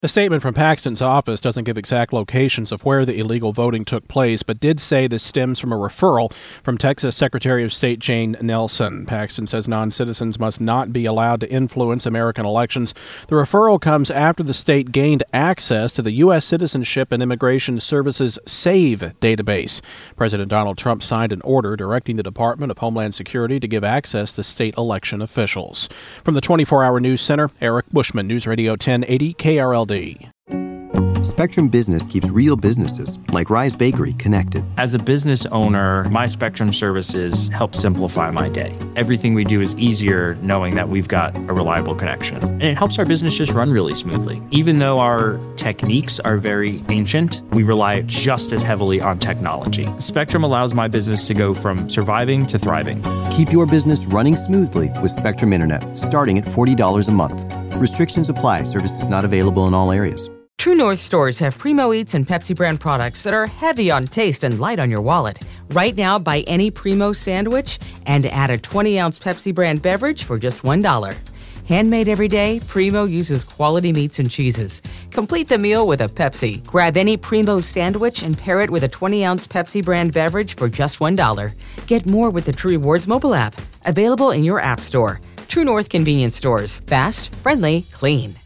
A statement from Paxton's office doesn't give exact locations of where the illegal voting took place, but did say this stems from a referral from Texas Secretary of State Jane Nelson. Paxton says non-citizens must not be allowed to influence American elections. The referral comes after the state gained access to the U.S. Citizenship and Immigration Services SAVE database. President Donald Trump signed an order directing the Department of Homeland Security to give access to state election officials. From the 24-Hour News Center, Eric Bushman, News Radio 1080 KRLD. Spectrum Business keeps real businesses, like Rise Bakery, connected. As a business owner, my Spectrum services help simplify my day. Everything we do is easier knowing that we've got a reliable connection. And it helps our business just run really smoothly. Even though our techniques are very ancient, we rely just as heavily on technology. Spectrum allows my business to go from surviving to thriving. Keep your business running smoothly with Spectrum Internet, starting at $40 a month. Restrictions apply. Services not available in all areas. True North stores have Primo Eats and Pepsi brand products that are heavy on taste and light on your wallet. Right now, buy any Primo sandwich and add a 20-ounce Pepsi brand beverage for just $1. Handmade every day, Primo uses quality meats and cheeses. Complete the meal with a Pepsi. Grab any Primo sandwich and pair it with a 20-ounce Pepsi brand beverage for just $1. Get more with the True Rewards mobile app. Available in your app store. True North convenience stores. Fast, friendly, clean.